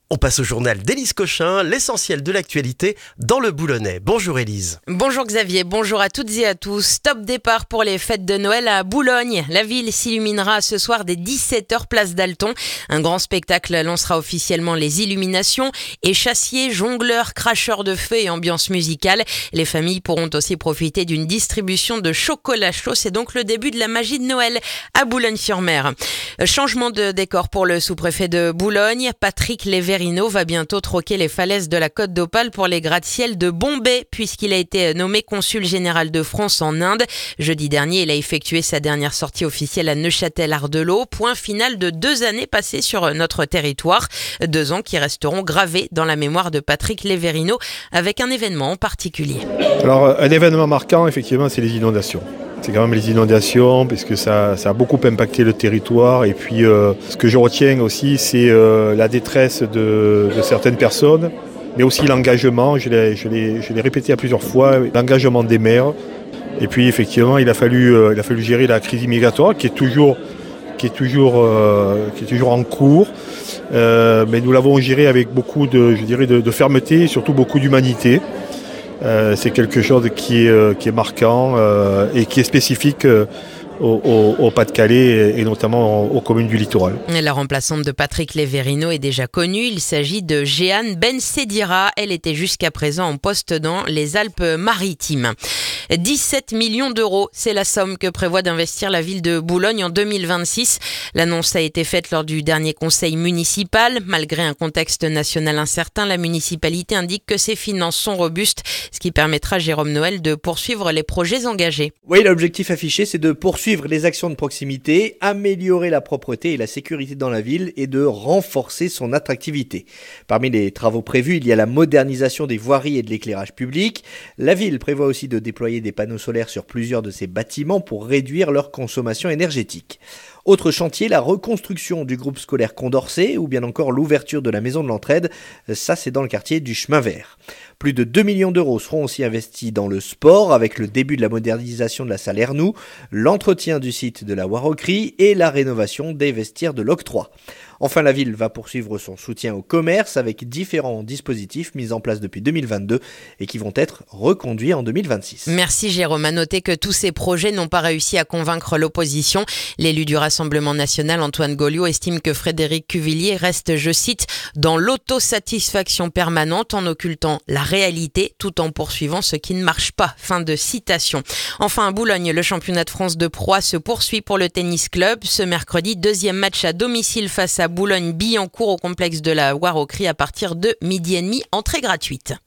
On passe au journal d'Élise Cochin, l'essentiel de l'actualité dans le Boulonnais. Bonjour Élise. Bonjour Xavier, bonjour à toutes et à tous. Top départ pour les fêtes de Noël à Boulogne. La ville s'illuminera ce soir dès 17h place d'Alton. Un grand spectacle lancera officiellement les illuminations. Échassiers, jongleurs, cracheurs de feu et ambiance musicale. Les familles pourront aussi profiter d'une distribution de chocolat chaud. C'est donc le début de la magie de Noël à Boulogne-sur-Mer. Changement de décor pour le sous-préfet de Boulogne. Patrick Léverino va bientôt troquer les falaises de la Côte d'Opale pour les gratte-ciel de Bombay, puisqu'il a été nommé consul général de France en Inde. Jeudi dernier, il a effectué sa dernière sortie officielle à Neuchâtel-Ardelot. Point final de 2 années passées sur notre territoire. 2 ans qui resteront gravés dans la mémoire de Patrick Léverino, avec un événement en particulier. Alors, un événement marquant, effectivement, c'est les inondations. C'est quand même les inondations, parce que ça a beaucoup impacté le territoire. Et puis, ce que je retiens aussi, c'est la détresse de certaines personnes, mais aussi l'engagement, je l'ai répété à plusieurs fois, l'engagement des maires. Et puis, effectivement, il a fallu gérer la crise migratoire, qui est toujours en cours. Mais nous l'avons géré avec beaucoup de fermeté et surtout beaucoup d'humanité. C'est quelque chose qui est marquant et qui est spécifique au Pas-de-Calais et notamment aux communes du littoral. La remplaçante de Patrick Léverino est déjà connue. Il s'agit de Jeanne Ben-Sedira. Elle était jusqu'à présent en poste dans les Alpes-Maritimes. 17 millions d'euros, c'est la somme que prévoit d'investir la ville de Boulogne en 2026. L'annonce a été faite lors du dernier conseil municipal. Malgré un contexte national incertain, la municipalité indique que ses finances sont robustes, ce qui permettra à Jérôme Noël de poursuivre les projets engagés. Oui, l'objectif affiché, c'est de poursuivre les actions de proximité, améliorer la propreté et la sécurité dans la ville et de renforcer son attractivité. Parmi les travaux prévus, il y a la modernisation des voiries et de l'éclairage public. La ville prévoit aussi de déployer des panneaux solaires sur plusieurs de ses bâtiments pour réduire leur consommation énergétique. Autre chantier, la reconstruction du groupe scolaire Condorcet ou bien encore l'ouverture de la maison de l'entraide. Ça, c'est dans le quartier du Chemin Vert. Plus de 2 millions d'euros seront aussi investis dans le sport avec le début de la modernisation de la salle Ernoux, l'entretien du site de la Warocry et la rénovation des vestiaires de l'Octroi. Enfin, la ville va poursuivre son soutien au commerce avec différents dispositifs mis en place depuis 2022 et qui vont être reconduits en 2026. Merci Jérôme. À noter que tous ces projets n'ont pas réussi à convaincre l'opposition. L'élu du Rassemblement national, Antoine Gauliot, estime que Frédéric Cuvillier reste, je cite, dans l'autosatisfaction permanente en occultant la réalité tout en poursuivant ce qui ne marche pas. Fin de citation. Enfin, à Boulogne, le championnat de France de proie se poursuit pour le tennis club. Ce mercredi, 2e match à domicile face à Boulogne-Billancourt au complexe de la Warocry à partir de 12h30, entrée gratuite.